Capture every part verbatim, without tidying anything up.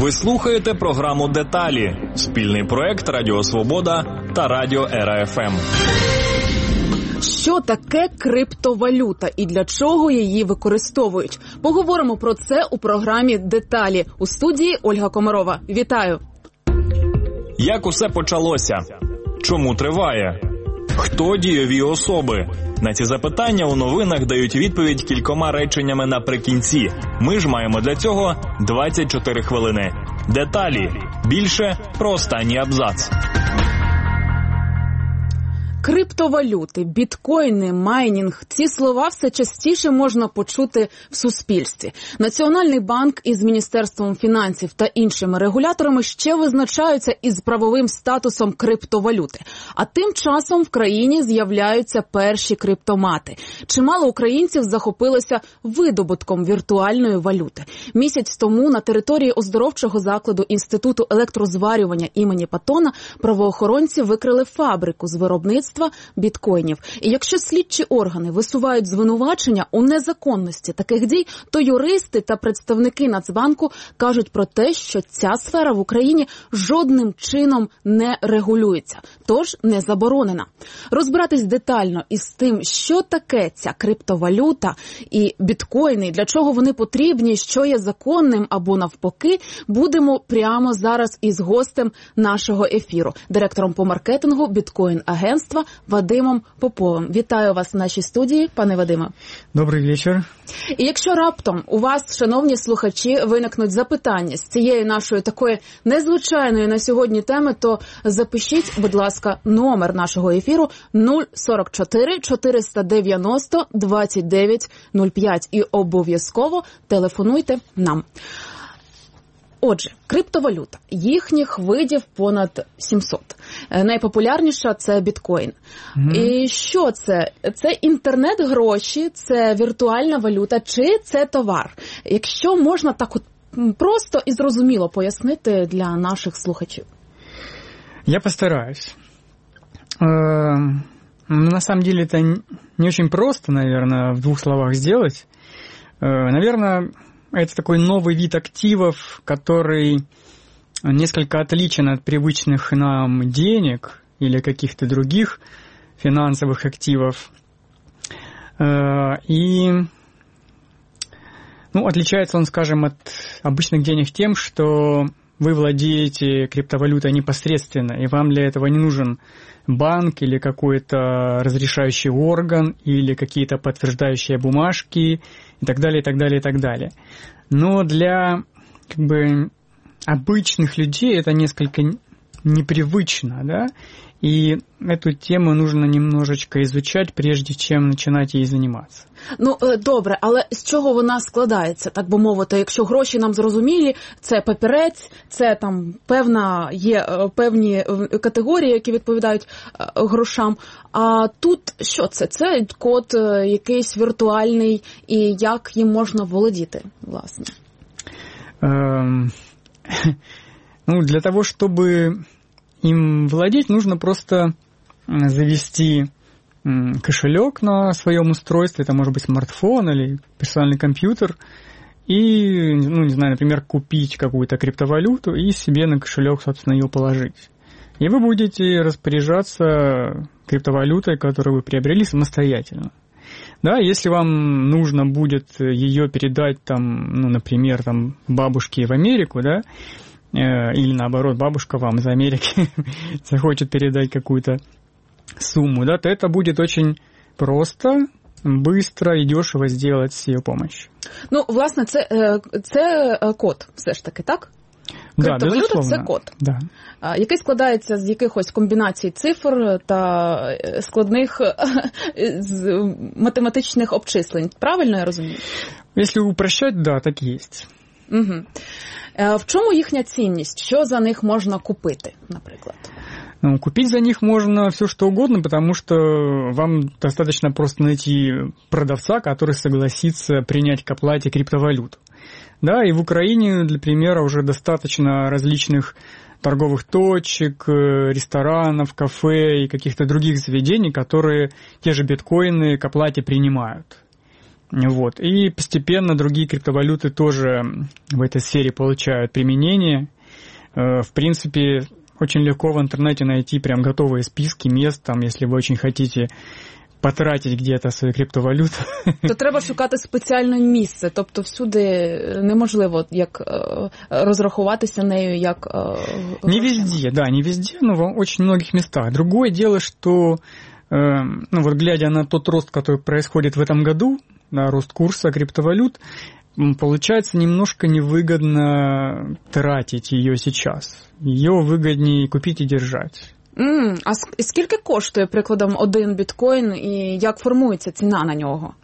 Ви слухаєте програму «Деталі» – спільний проект Радіо Свобода та Радіо Ера еф ем. Що таке криптовалюта і для чого її використовують? Поговоримо про це у програмі «Деталі». У студії Ольга Комарова. Вітаю! Як усе почалося? Чому триває? Хто дієві особи? На ці запитання у новинах дають відповідь кількома реченнями наприкінці. Ми ж маємо для цього двадцять чотири хвилини. Деталі. Більше про останній абзац. Криптовалюти, біткоїни, майнінг – ці слова все частіше можна почути в суспільстві. Національний банк із Міністерством фінансів та іншими регуляторами ще визначаються із правовим статусом криптовалюти. А тим часом в країні з'являються перші криптомати. Чимало українців захопилося видобутком віртуальної валюти. Місяць тому на території оздоровчого закладу Інституту електрозварювання імені Патона правоохоронці викрили фабрику з виробництва біткоїнів. І якщо слідчі органи висувають звинувачення у незаконності таких дій, то юристи та представники Нацбанку кажуть про те, що ця сфера в Україні жодним чином не регулюється, тож не заборонена. Розбиратись детально із тим, що таке ця криптовалюта і біткоїни, для чого вони потрібні, що є законним або навпаки, будемо прямо зараз із гостем нашого ефіру, директором по маркетингу біткоін-агентства Вадимом Поповим. Вітаю вас в нашій студії, пане Вадиме. Добрий вечір. І якщо раптом у вас, шановні слухачі, виникнуть запитання з цієї нашої такої незвичайної на сьогодні теми, то запишіть, будь ласка, номер нашого ефіру нуль сорок чотири чотириста дев'яносто двадцять дев'ять нуль п'ять і обов'язково телефонуйте нам. Отже, криптовалюта. Їхніх видів понад сімсот. Найпопулярніша – це біткоін. Mm-hmm. І що це? Це інтернет-гроші, це віртуальна валюта, чи це товар? Якщо можна так от просто і зрозуміло пояснити для наших слухачів. Я постараюсь. На самом деле это не очень просто, наверное, в двух словах сделать. Наверное, это такой новый вид активов, который несколько отличен от привычных нам денег или каких-то других финансовых активов. И ну, отличается он, скажем, от обычных денег тем, что вы владеете криптовалютой непосредственно, и вам для этого не нужен банк или какой-то разрешающий орган, или какие-то подтверждающие бумажки, и так далее, и так далее, и так далее. Но для как бы обычных людей это несколько непривычно, да, и эту тему нужно немножечко изучать, прежде чем начинать їй займатися. Ну, добре, але з чого вона складається, так би мовити, якщо гроші нам зрозумілі, це папірець, це там певна, є певні категорії, які відповідають грошам, а тут що це? Це код якийсь віртуальний, і як їм можна володіти, власне? Um, ну, для того, чтобы им владеть, нужно просто завести кошелек на своем устройстве, это может быть смартфон или персональный компьютер, и, ну, не знаю, например, купить какую-то криптовалюту и себе на кошелек, собственно, ее положить. И вы будете распоряжаться криптовалютой, которую вы приобрели самостоятельно. Да, если вам нужно будет ее передать, там, ну, например, там, бабушке в Америку, да, или наоборот, бабушка вам из Америки захочет передать какую-то сумму, да, то это будет очень просто, быстро і дешево сделать з її допомогою. Ну, власне, це, це код все ж таки, так? Криптовалюта – це код, да. який складається з якихось комбінацій цифр та складних математичних обчислень. Правильно я розумію? Якщо упрощать, да, так і є. Угу. В чому їхня цінність? Що за них можна купити, наприклад? Ну, купить за них можно все что угодно, потому что вам достаточно просто найти продавца, который согласится принять к оплате криптовалюту. Да, и в Украине, для примера, уже достаточно различных торговых точек, ресторанов, кафе и каких-то других заведений, которые те же биткоины к оплате принимают. Вот. И постепенно другие криптовалюты тоже в этой сфере получают применение. В принципе, очень легко в интернете найти прям готовые списки мест, там, если вы очень хотите потратити где-то свою криптовалюту. То треба шукати спеціальне місце, тобто всюди неможливо як розрахуватися нею, як... Не везде, да, не везде, но в очень многих местах. Другое дело, что, ну вот глядя на тот рост, который происходит в этом году, на рост курса криптовалют, получается немножко невыгодно тратить ее сейчас. Ее выгоднее купить и держать. Mm, а скільки коштує, прикладом, один біткоін і як формується ціна на нього?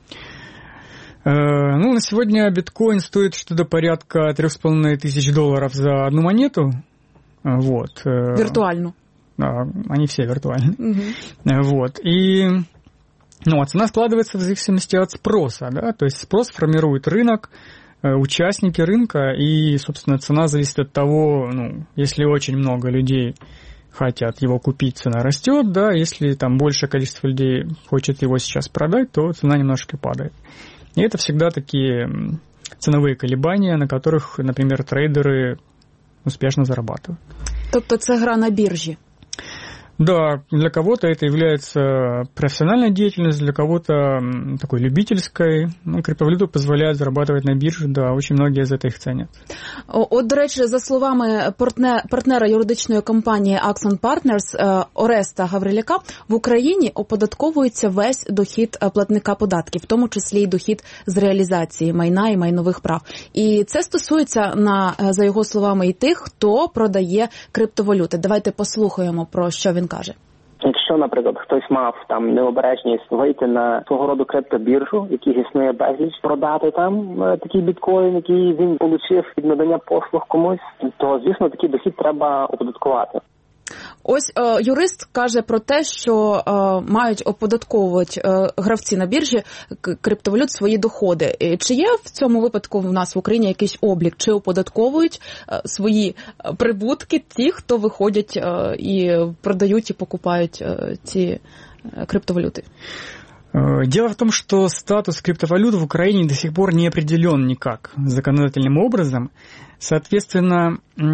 Э, ну, на сегодня биткоин стоит что-то порядка трех с половиной тысяч долларов за одну монету. Вот. Виртуальну. Да, они все виртуальные. Mm-hmm. Вот. И ну, а цена складывается в зависимости от спроса, да, то есть спрос формирует рынок, участники рынка, и, собственно, цена зависит от того, ну, если очень много людей хотят его купить, цена растет, да, если там большее количество людей хочет его сейчас продать, то цена немножко падает. И это всегда такие ценовые колебания, на которых, например, трейдеры успешно зарабатывают. Тобто це гра на біржі? Да, для кого-то это является профессиональной деятельностью, для кого-то такой любительской. Ну, криптовалюта позволяет зарабатывать на бирже, да, очень многие за это их ценят. От, до речі, за словами партнера юридичної компанії Axon Partners Ореста Гавриляка, в Україні оподатковується весь дохід платника податків, в тому числі й дохід з реалізації майна і майнових прав. І це стосується, на, за його словами, і тих, хто продає криптовалюти. Давайте послухаємо, про що він каже. Якщо, наприклад, хтось мав там необережність вийти на свого роду криптобіржу, яких існує безліч, продати там такий біткоін, який він отримав від надання послуг комусь, то, звісно, такий дохід треба оподаткувати. Ось е, юрист каже про те, що е, мають оподатковувати е, гравці на біржі криптовалют свої доходи. І чи є в цьому випадку в нас в Україні якийсь облік? Чи оподатковують е, свої прибутки ті, хто виходять е, і продають і покупають е, ці е, криптовалюти? Дело в том, что статус криптовалют в Украине до сих пор не определен никак законодательным образом. Соответственно,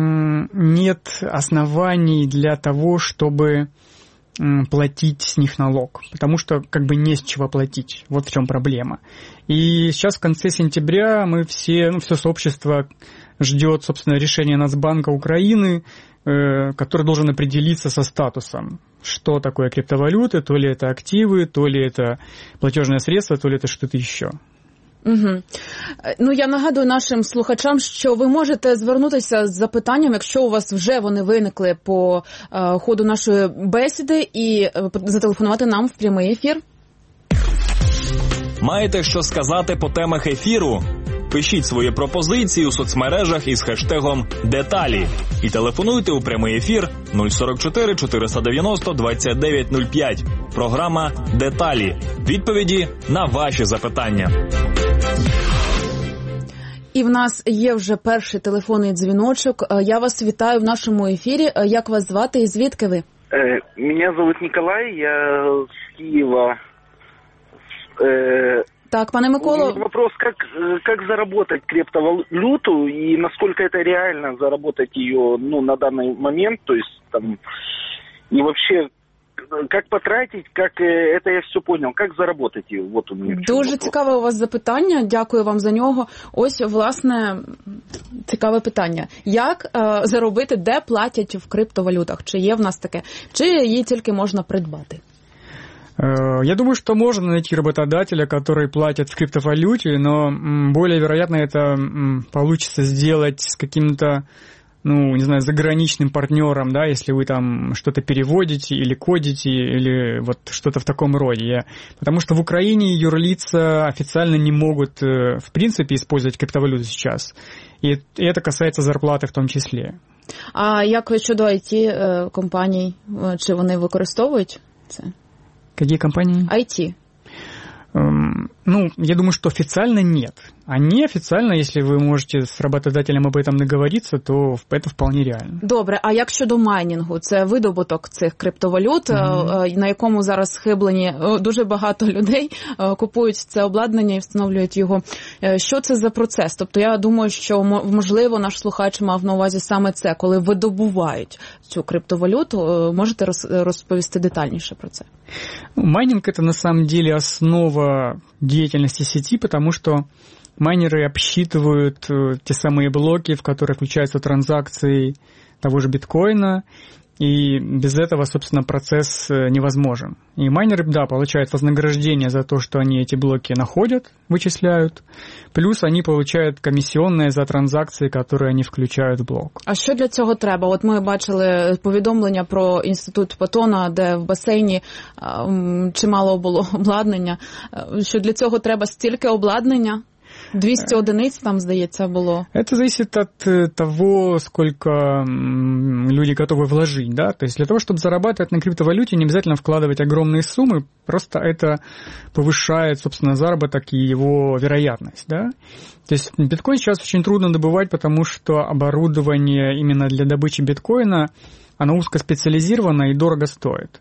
нет оснований для того, чтобы платить с них налог, потому что как бы не с чего платить. Вот в чем проблема. И сейчас в конце сентября мы все, ну, все сообщество ждет, собственно, решения Нацбанка Украины, который должен определиться со статусом, что такое криптовалюты, то ли это активы, то ли это платежное средство, то ли это что-то еще. Угу. Ну, я нагадую нашим слухачам, що ви можете звернутися з запитанням, якщо у вас вже вони виникли по е, ходу нашої бесіди, і е, зателефонувати нам в прямий ефір. Маєте що сказати по темах ефіру? Пишіть свої пропозиції у соцмережах із хештегом «Деталі» і телефонуйте у прямий ефір нуль сорок чотири чотириста дев'яносто двадцять дев'ять нуль п'ять. Програма «Деталі». Відповіді на ваші запитання. І в нас є вже перший телефонний дзвіночок. Я вас вітаю в нашому ефірі. Як вас звати і звідки ви? Мене звуть Ніколай, я з Києва. Так, пане Миколо. Вопрос, как, как заработать криптовалюту и насколько это реально заработать ее, ну, на данный момент, то есть там, и вообще, как потратить, как, это я все понял, как заработать ее, вот у меня. Дуже цікаве у вас запитання, дякую вам за нього. Ось, власне, цікаве питання. Як е, заробити, де платять в криптовалютах? Чи є в нас таке? Чи її тільки можна придбати? Я думаю, что можно найти работодателя, который платит в криптовалюте, но более вероятно это получится сделать с каким-то, ну, не знаю, заграничным партнером, да, если вы там что-то переводите или кодите, или вот что-то в таком роде. Потому что в Украине юрлица официально не могут, в принципе, использовать криптовалюту сейчас. И это касается зарплаты в том числе. А як щодо ай ті-компаній, чи вони використовують це? Какие компании? ай ти. Эм, ну, я думаю, что официально нет. А неофициально, если ви можете з работодателем об этом договоритися, то це вполне реально. Добре, а як щодо майнінгу? Це видобуток цих криптовалют, mm-hmm. на якому зараз схиблені дуже багато людей, купують це обладнання і встановлюють його. Що це за процес? Тобто я думаю, що, можливо, наш слухач мав на увазі саме це, коли видобувають цю криптовалюту. Можете розповісти детальніше про це? Майнинг – это на самом деле основа деятельности сети, потому что майнеры обсчитывают те самые блоки, в которые включаются транзакции того же биткоина, и без этого, собственно, процесс невозможен. И майнеры, да, получают вознаграждение за то, что они эти блоки находят, вычисляют, плюс они получают комиссионные за транзакции, которые они включают в блок. А що для цього треба? От ми бачили повідомлення про інститут Патона, де в басейні чимало було обладнання. Що для цього треба стільки обладнання? двести одиниц там, здається, было. Это зависит от того, сколько люди готовы вложить, да, то есть для того, чтобы зарабатывать на криптовалюте, не обязательно вкладывать огромные суммы, просто это повышает, собственно, заработок и его вероятность, да. То есть биткоин сейчас очень трудно добывать, потому что оборудование именно для добычи биткоина, оно узкоспециализировано и дорого стоит.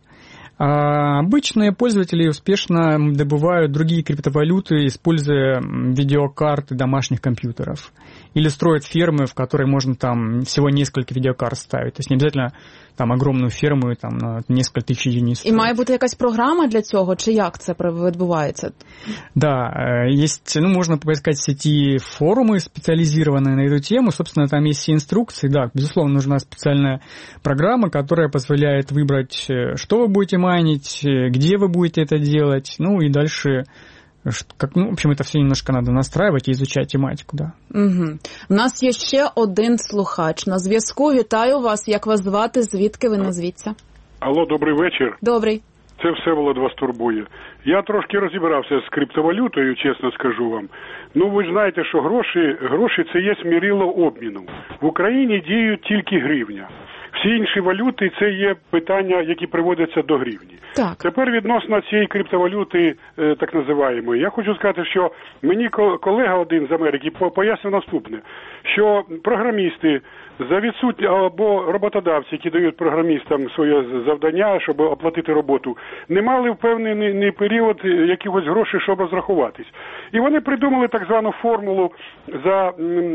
А обычные пользователи успешно добывают другие криптовалюты, используя видеокарты домашних компьютеров. Или строят фермы, в которые можно там всего несколько видеокарт ставить. То есть не обязательно там огромную ферму там, на несколько тисяч единиц. І має бути якась програма для цього, чи як це відбувається? Да, есть, ну, можно поискать в сети форумы, специализированные на эту тему. Собственно, там есть все инструкции. Да, безусловно, нужна специальная программа, которая позволяет выбрать, что вы будете майнить, где вы будете это делать, ну и дальше... Как, ну, в общем, это все немножко надо настраивать и изучать тематику, да. Угу. У нас є ще один слухач на зв'язку. Вітаю вас. Як вас звати? Звідки ви назвіться? Алло, добрий вечір. Добрий. Це Всеволод вас турбує. Я трошки розібрався з криптовалютою, чесно скажу вам. Ну, ви ж знаєте, що гроші, гроші це є мірило обміну. В Україні діють тільки гривня. Всі інші валюти – це є питання, які приводяться до гривні. Так. Тепер відносно цієї криптовалюти, так називаємої, я хочу сказати, що мені колега один з Америки пояснив наступне, що програмісти за відсутні або роботодавці, які дають програмістам своє завдання, щоб оплатити роботу, не мали в певний період якихось грошей, щоб розрахуватись. І вони придумали так звану формулу за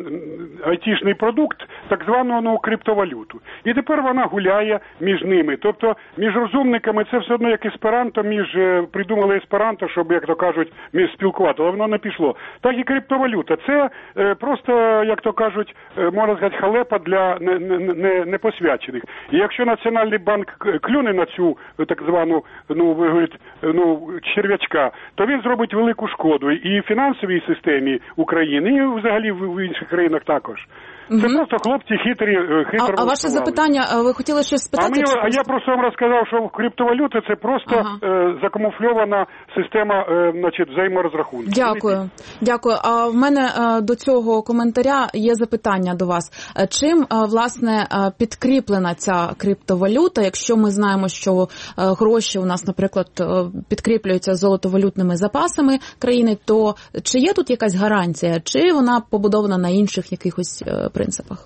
айтішний продукт, так звану ну, криптовалюту. І тепер вона гуляє між ними. Тобто між розумниками це все одно як есперанто, між придумали есперанто, щоб, як то кажуть, між спілкувати, але воно не пішло. Так і криптовалюта. Це е, просто, як то кажуть, можна сказати, халепа для непосвячених. І якщо Національний банк клюне на цю так звану, ну, ви говорите, ну, черв'ячка, то він зробить велику шкоду і фінансовій системі України, і взагалі в інших країнах також. Це угу. просто хлопці хитрі, хитро. А, а ваше запитання, ви хотіли щось спитати? А, мені, а я просто вам розказав, що криптовалюта це просто ага. е, закамуфльована система е, значить, взаєморозрахунку. Дякую. Дякую. А в мене е, до цього коментаря є запитання до вас. Чим, е, власне, е, підкріплена ця криптовалюта, якщо ми знаємо, що е, гроші у нас, наприклад, е, підкріплюються золотовалютними запасами країни, то чи є тут якась гарантія, чи вона побудована на інших якихось е, принципах?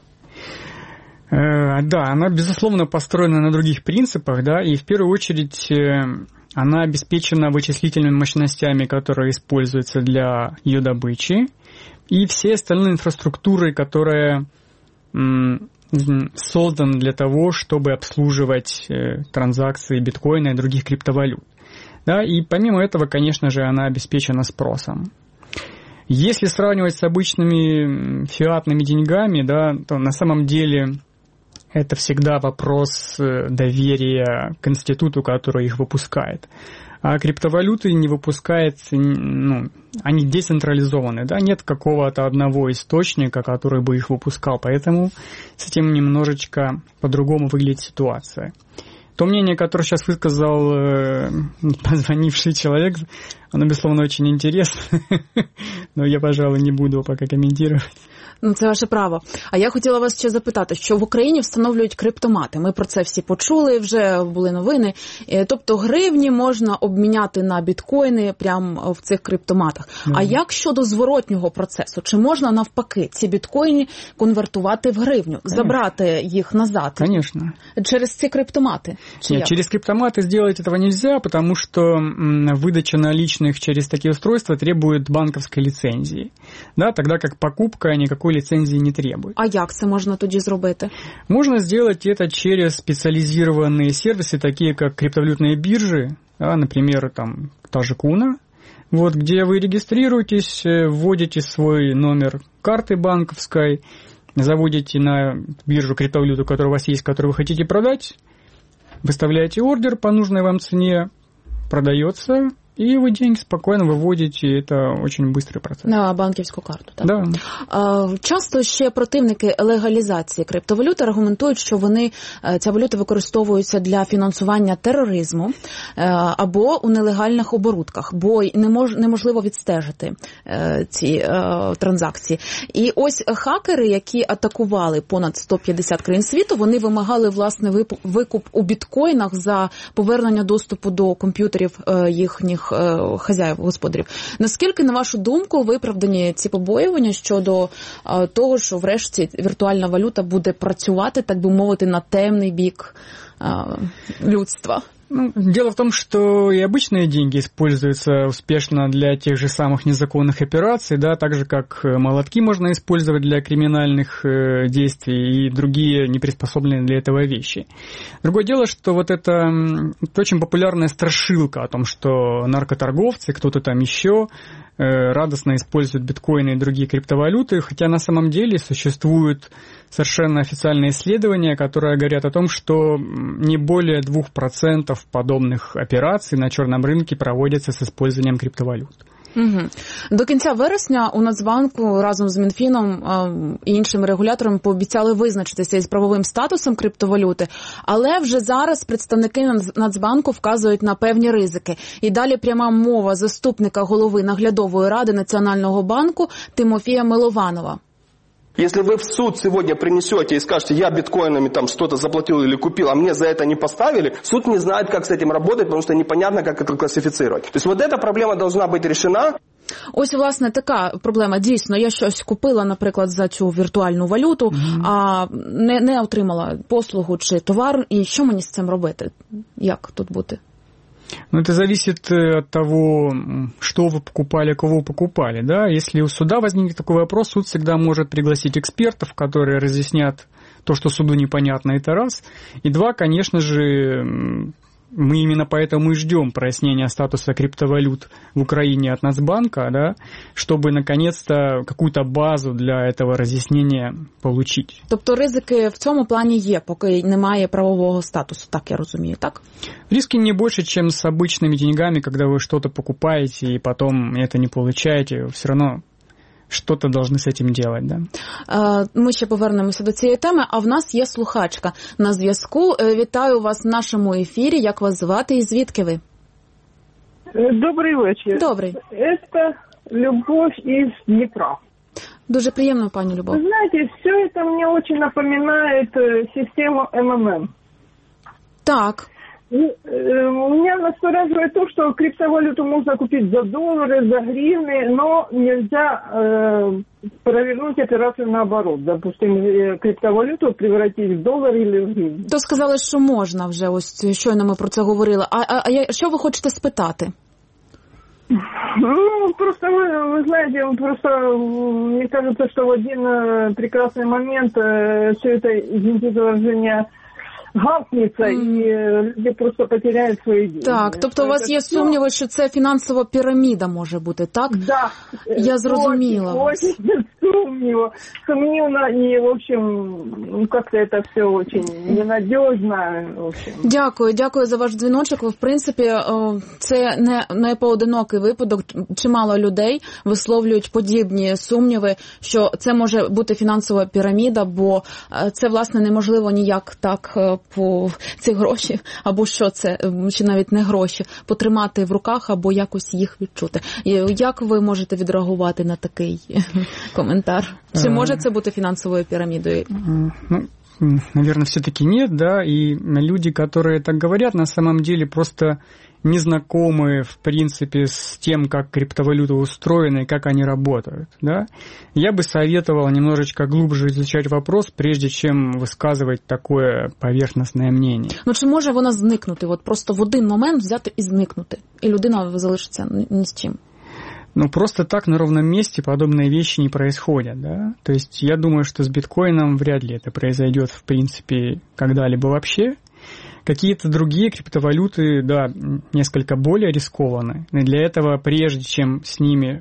Да, она, безусловно, построена на других принципах, да, и в первую очередь она обеспечена вычислительными мощностями, которые используются для ее добычи, и всей остальной инфраструктурой, которая создана для того, чтобы обслуживать транзакции биткоина и других криптовалют. Да, и помимо этого, конечно же, она обеспечена спросом. Если сравнивать с обычными фиатными деньгами, да, то на самом деле это всегда вопрос доверия к институту, который их выпускает. А криптовалюты не выпускает, ну, они децентрализованы, да, нет какого-то одного источника, который бы их выпускал, поэтому с этим немножечко по-другому выглядит ситуация. То мнение, которое сейчас высказал э, позвонивший человек, оно, безусловно, очень интересно. но я, пожалуй, не буду пока комментировать. Ну, це ваше право. А я хотіла вас ще запитати, що в Україні встановлюють криптомати. Ми про це всі почули, вже були новини. Тобто гривні можна обміняти на біткоїни прямо в цих криптоматах. Mm. А як щодо зворотнього процесу? Чи можна навпаки ці біткоїни конвертувати в гривню, Конечно. забрати їх назад? Конечно. Через ці криптомати? Нет, як? Через криптоматы сделать этого нельзя, потому что выдача наличных через такие устройства требует банковской лицензии. Да, тогда как покупка никакой лицензии не требует. А як це можна тоді зробити? Можно сделать это через специализированные сервисы, такие как криптовалютные биржи, да, например, там та же Куна, вот, где вы регистрируетесь, вводите свой номер карты банковской, заводите на биржу криптовалюту, которая у вас есть, которую вы хотите продать, выставляете ордер по нужной вам цене, продается, и вы деньги спокойно виводите, і це дуже швидкий процес. На банківську карту, так? Да. Часто ще противники легалізації криптовалюти аргументують, що вони, ця валюта використовується для фінансування тероризму або у нелегальних оборудках, бо не мож, неможливо відстежити ці транзакції. І ось хакери, які атакували понад сто п'ятдесят країн світу, вони вимагали, власне, викуп у біткоїнах за повернення доступу до комп'ютерів їхніх хазяїв, господарів. Наскільки, на вашу думку, виправдані ці побоювання щодо того, що врешті віртуальна валюта буде працювати, так би мовити, на темний бік людства? Ну, дело в том, что и обычные деньги используются успешно для тех же самых незаконных операций, да, так же, как молотки можно использовать для криминальных э, действий и другие неприспособленные для этого вещи. Другое дело, что вот это, это очень популярная страшилка о том, что наркоторговцы, кто-то там еще э, радостно используют биткоины и другие криптовалюты, хотя на самом деле существуют совершенно официальные исследования, которые говорят о том, что не более двух процентов подобных операций на черном рынке проводятся с использованием криптовалют. Угу. До кінця вересня у Нацбанку разом з Мінфіном і іншими регуляторами пообіцяли визначитися із правовим статусом криптовалюти, але вже зараз представники Нацбанку вказують на певні ризики. І далі пряма мова заступника голови наглядової ради Національного банку Тимофія Милованова. Если вы в суд сегодня принесете и скажете, я биткоинами там что-то заплатил или купил, а мне за это не поставили, суд не знает, как с этим работать, потому что непонятно, как это классифицировать. То есть вот эта проблема должна быть решена. Ось, власне, така проблема. Дійсно, я щось купила, наприклад, за цю віртуальну валюту, mm-hmm. а не, не отримала послугу чи товар, і що мені з цим робити? Як тут бути? Ну, это зависит от того, что вы покупали, кого вы покупали, да. Если у суда возникнет такой вопрос, суд всегда может пригласить экспертов, которые разъяснят то, что суду непонятно, это раз. И два, конечно же, мы именно поэтому и ждем прояснения статуса криптовалют в Украине от Нацбанка, да, чтобы наконец-то какую-то базу для этого разъяснения получить. Тобто ризики в цьому плані є, поки немає правового статусу, так я розумію, так? Риски не больше, чем с обычными деньгами, когда вы что-то покупаете и потом это не получаете, все равно що-то повинні з цим робити, да? Ми ще повернемося до цієї теми, а в нас є слухачка на зв'язку. Вітаю вас в нашому ефірі. Як вас звати і звідки ви? Добрий вечір. Добрий. Це Любов із Дніпра. Дуже приємно, пані Любов. Вы знаете, все это мне очень напоминает систему эм эм эм. Так. Меня настораживает то, что криптовалюту можно купить за доллары, за гривны, но нельзя э, провернуть операцию наоборот. Допустим, криптовалюту превратить в доллар или в гривну. То сказали, що можна вже, ось щойно ми про це говорили. А, а, а що ви хочете спитати? Ну, просто вы, вы знаете, просто мне кажется, что в один прекрасный момент э, все это, извините за выражение, гавкнеться, mm. і люди просто потеряють свої дії. Так, тобто у вас є сумніви, що це фінансова піраміда може бути, так? Да. Я зрозуміла. Очень, очень сумніво. Сумнівно, і, в общем, как-то это все очень ненадежно. В общем. Дякую, дякую за ваш дзвіночок. В принципі, це не, не поодинокий випадок. Чимало людей висловлюють подібні сумніви, що це може бути фінансова піраміда, бо це, власне, неможливо ніяк так по ці гроші, або що це, чи навіть не гроші, потримати в руках або якось їх відчути. Як ви можете відреагувати на такий коментар? Чи може це бути фінансовою пірамідою? Ну, наверное, все-таки нет, да, и люди, которые так говорят, на самом деле просто не знакомы, в принципе, с тем, как криптовалюты устроены и как они работают, да. Я бы советовал немножечко глубже изучать вопрос, прежде чем высказывать такое поверхностное мнение. Ну, чи може вона зникнути, от просто в один момент взяти і зникнути, і людина залишиться ні з чим? Ну, просто так на ровном месте подобные вещи не происходят, да. То есть я думаю, что с биткоином вряд ли это произойдет, в принципе, когда-либо вообще. Какие-то другие криптовалюты, да, несколько более рискованны. И для этого, прежде чем с ними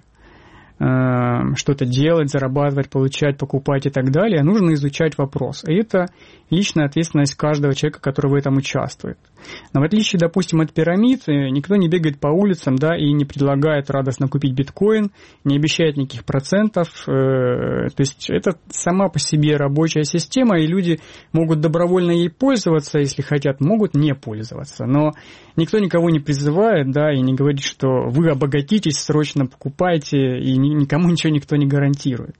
э, что-то делать, зарабатывать, получать, покупать и так далее, нужно изучать вопрос. И это личная ответственность каждого человека, который в этом участвует. Но в отличие, допустим, от пирамид, никто не бегает по улицам, да, и не предлагает радостно купить биткоин, не обещает никаких процентов. Э, то есть это сама по себе рабочая система, и люди могут добровольно ей пользоваться, если хотят, могут не пользоваться. Но никто никого не призывает, да, и не говорит, что вы обогатитесь, срочно покупайте, и никому ничего никто не гарантирует.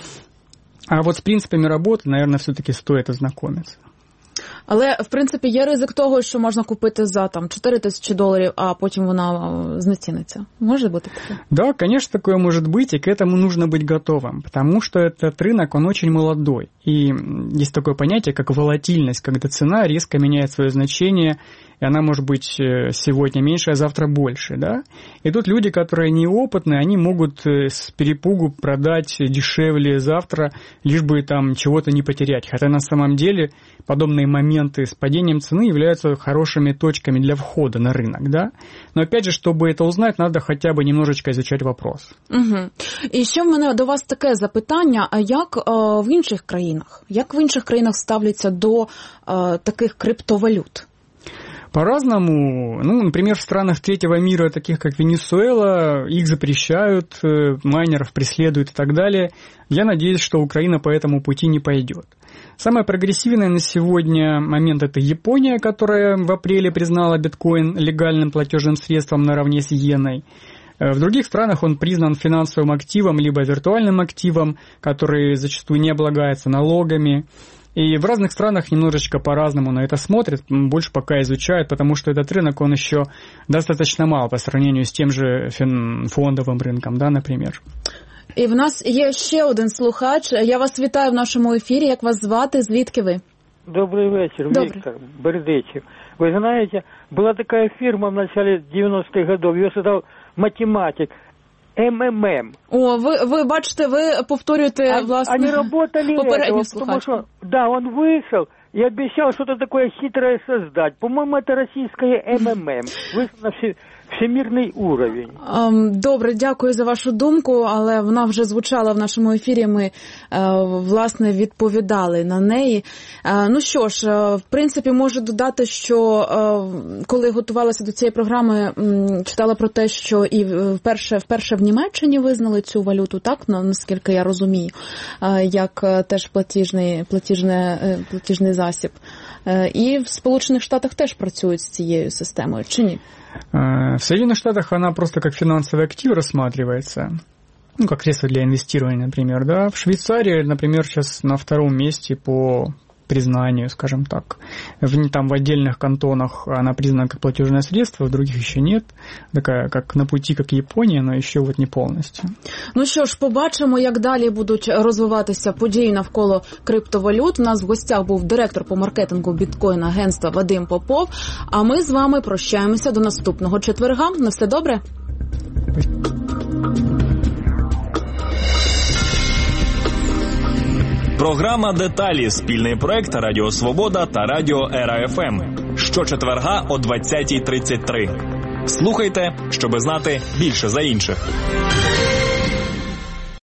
А вот с принципами работы, наверное, все-таки стоит ознакомиться. Але, в принципі, є ризик того, що можна купити за там чотири тисячі доларів, а потім вона знеціниться. Може бути таке? Да, конечно, такое может быть, и к этому нужно быть готовым, потому что этот рынок, он очень молодой. И есть такое понятие, как волатильность, когда цена резко меняет свое значение, и она может быть сегодня меньше, а завтра больше, да? И тут люди, которые неопытные, они могут с перепугу продать дешевле завтра, лишь бы там чего-то не потерять. Хотя на самом деле подобные моменты с падением цены являются хорошими точками для входа на рынок, да? Но опять же, чтобы это узнать, надо хотя бы немножечко изучать вопрос. Угу. І ще в мене до вас таке запитання, а як е, в інших країнах? Як в інших країнах ставляться до е, таких криптовалют? По-разному. Ну, например, в странах третьего мира, таких как Венесуэла, их запрещают, майнеров преследуют и так далее. Я надеюсь, что Украина по этому пути не пойдет. Самый прогрессивный на сегодня момент – это Япония, которая в апреле признала биткоин легальным платежным средством наравне с иеной. В других странах он признан финансовым активом либо виртуальным активом, который зачастую не облагается налогами. И в разных странах немножечко по-разному на это смотрят, больше пока изучают, потому что этот рынок, он еще достаточно мал по сравнению с тем же фондовым рынком, да, например. І в нас є ще один слухач. Я вас вітаю в нашому ефірі. Як вас звати? Звідки ви? Добрый вечер, Добрый. Виктор Бердичев. Вы знаете, была такая фирма в начале девяностых годов, ее создал математик эм эм эм. О, ви, ви бачите, ви повторюєте, а, власне, они работали попередню этого, потому что, да, он вышел и обещал что-то такое хитрое создать. По-моему, это российское эм эм эм. Вышел на все, всемирний уровень. Добре, дякую за вашу думку, але вона вже звучала в нашому ефірі, ми, власне, відповідали на неї. Ну що ж, в принципі, можу додати, що коли готувалася до цієї програми, читала про те, що і вперше, вперше в Німеччині визнали цю валюту, так, наскільки я розумію, як теж платіжний, платіжний, платіжний засіб. І в Сполучених Штатах теж працюють з цією системою, чи ні? В Соединенных Штатах она просто как финансовый актив рассматривается, ну, как средство для инвестирования, например, да. В Швейцарии, например, сейчас на втором месте по признанию, скажем так. В, там в отдельных кантонах она признана как платежное средство, в других еще нет. Такая, как на пути, как Япония, но еще вот не повністю. Ну що ж, побачимо, як далі будуть розвиватися події навколо криптовалют. У нас в гостях був директор по маркетингу біткоін-агентства Вадим Попов. А ми з вами прощаємося до наступного четверга. На все добре? Програма «Деталі» – спільний проект Радіо Свобода та Радіо Ера еф ем. Щочетверга о двадцятій тридцять три. Слухайте, щоби знати більше за інших.